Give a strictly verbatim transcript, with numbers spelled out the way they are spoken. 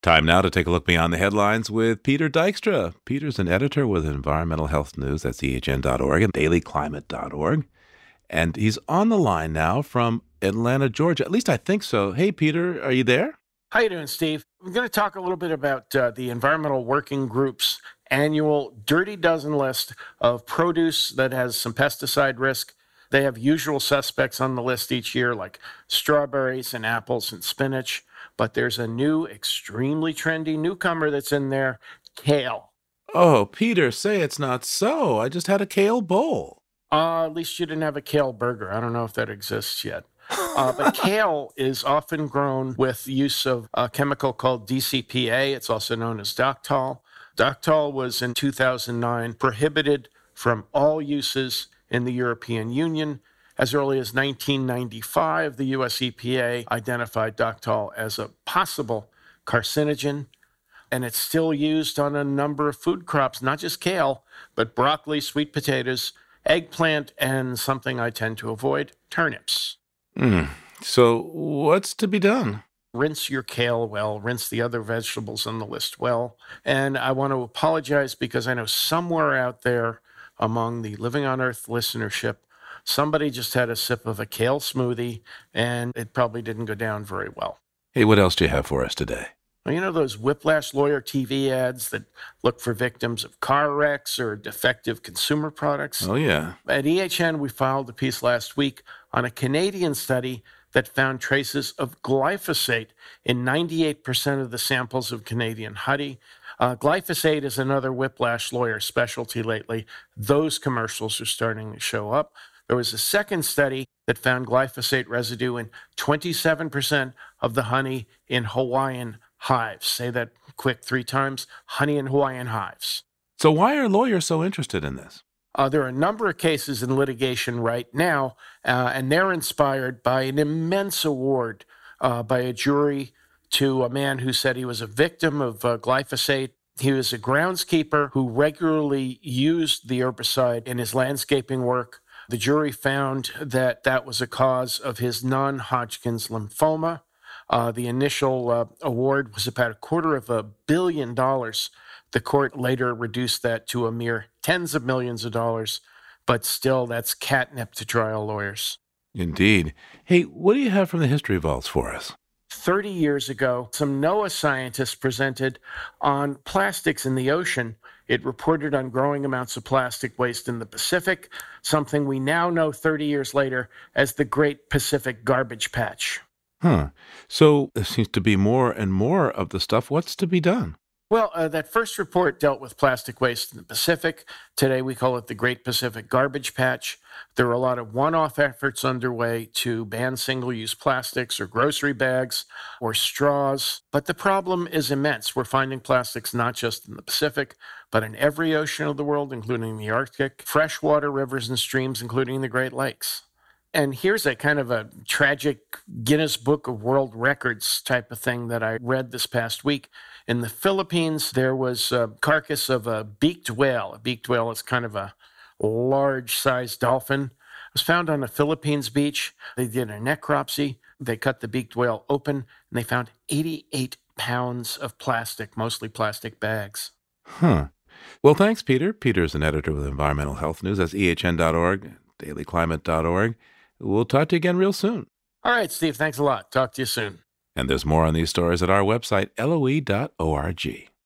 Time now to take a look beyond the headlines with Peter Dykstra. Peter's an editor with Environmental Health News at E H N dot org and daily climate dot org. And he's on the line now from Atlanta, Georgia. At least I think so. Hey, Peter, are you there? How you doing, Steve? I'm going to talk a little bit about uh, the Environmental Working Group's annual Dirty Dozen list of produce that has some pesticide risk. They have usual suspects on the list each year, like strawberries and apples and spinach. But there's a new, extremely trendy newcomer that's in there, kale. Oh, Peter, say it's not so. I just had a kale bowl. Uh, at least you didn't have a kale burger. I don't know if that exists yet. Uh, but kale is often grown with use of a chemical called D C P A. It's also known as Dactol. Dactol was in two thousand nine prohibited from all uses in the European Union. As early as nineteen ninety-five, the U S E P A identified Dactol as a possible carcinogen, and it's still used on a number of food crops, not just kale, but broccoli, sweet potatoes, eggplant, and something I tend to avoid, turnips. Mm. So what's to be done? Rinse your kale well, rinse the other vegetables on the list well. And I want to apologize because I know somewhere out there among the Living on Earth listenership, somebody just had a sip of a kale smoothie, and it probably didn't go down very well. Hey, what else do you have for us today? Well, you know those Whiplash Lawyer T V ads that look for victims of car wrecks or defective consumer products? Oh, yeah. At E H N, we filed a piece last week on a Canadian study that found traces of glyphosate in ninety-eight percent of the samples of Canadian honey. Uh, glyphosate is another Whiplash Lawyer specialty lately. Those commercials are starting to show up. There was a second study that found glyphosate residue in twenty-seven percent of the honey in Hawaiian hives. Say that quick three times, honey in Hawaiian hives. So why are lawyers so interested in this? Uh, there are a number of cases in litigation right now, uh, and they're inspired by an immense award uh, by a jury to a man who said he was a victim of uh, glyphosate. He was a groundskeeper who regularly used the herbicide in his landscaping work. The jury found that that was a cause of his non-Hodgkin's lymphoma. Uh, the initial uh, award was about a quarter of a billion dollars. The court later reduced that to a mere tens of millions of dollars, but still, that's catnip to trial lawyers. Indeed. Hey, what do you have from the history vaults for us? thirty years ago, some NOAA scientists presented on plastics in the ocean. It reported on growing amounts of plastic waste in the Pacific, something we now know thirty years later as the Great Pacific Garbage Patch. Huh. So there seems to be more and more of the stuff. What's to be done? Well, uh, that first report dealt with plastic waste in the Pacific. Today we call it the Great Pacific Garbage Patch. There are a lot of one-off efforts underway to ban single-use plastics or grocery bags or straws. But the problem is immense. We're finding plastics not just in the Pacific, but in every ocean of the world, including the Arctic, freshwater rivers and streams, including the Great Lakes. And here's a kind of a tragic Guinness Book of World Records type of thing that I read this past week. In the Philippines, there was a carcass of a beaked whale. A beaked whale is kind of a large-sized dolphin. It was found on a Philippines beach. They did a necropsy. They cut the beaked whale open, and they found eighty-eight pounds of plastic, mostly plastic bags. Huh. Well, thanks, Peter. Peter's an editor with Environmental Health News. That's E H N dot org, daily climate dot org. We'll talk to you again real soon. All right, Steve, thanks a lot. Talk to you soon. And there's more on these stories at our website, L O E dot org.